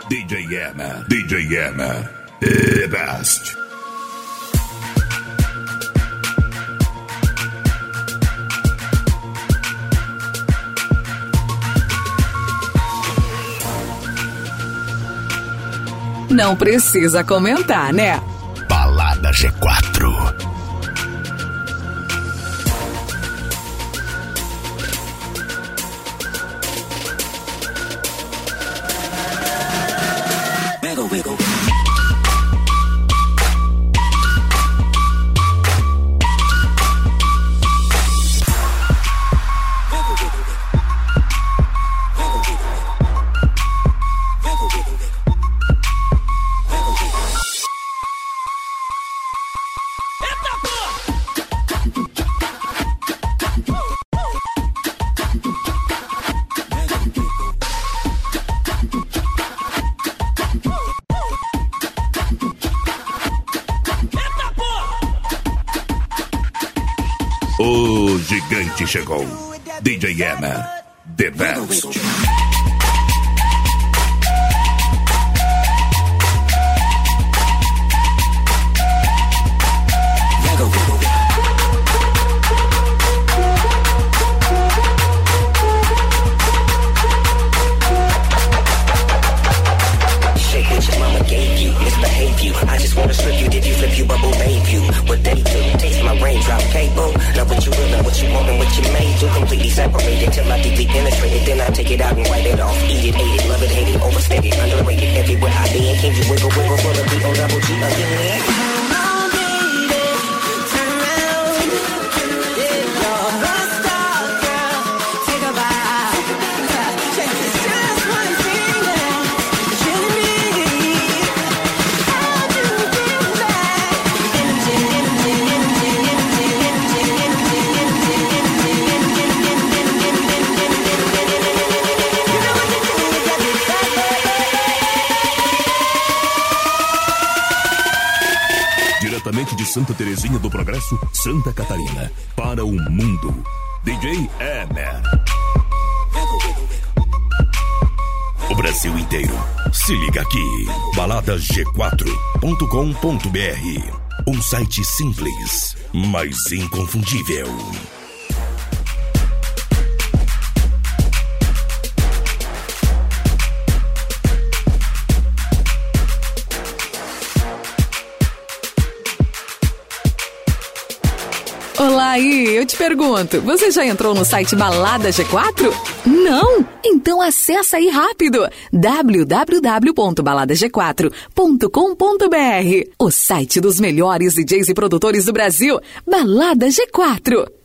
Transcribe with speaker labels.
Speaker 1: DJ Hammer. DJ Hammer. The best.
Speaker 2: Não precisa comentar, né?
Speaker 1: Balada G4. O gigante chegou. DJ Hammer, The Best.
Speaker 3: I just wanna strip you, did you flip you, bubble babe you? What they do, taste my raindrop cable. Now what you will and what you want and what you made do. Completely separated till I deeply penetrate it. Then I take it out and wipe it off. Eat it, ate it, love it, hate it, overstate it, underrated. Everywhere I be, and can you wiggle, wiggle for the B-O-double-G again?
Speaker 1: Diretamente de Santa Terezinha do Progresso, Santa Catarina, para o mundo, DJ Hammer. O Brasil inteiro, se liga aqui, baladasg4.com.br. Um site simples, mas inconfundível.
Speaker 2: Olá aí, eu te pergunto, você já entrou no site Balada G4? Não? Então acessa aí rápido, www.baladag4.com.br, o site dos melhores DJs e produtores do Brasil, Balada G4.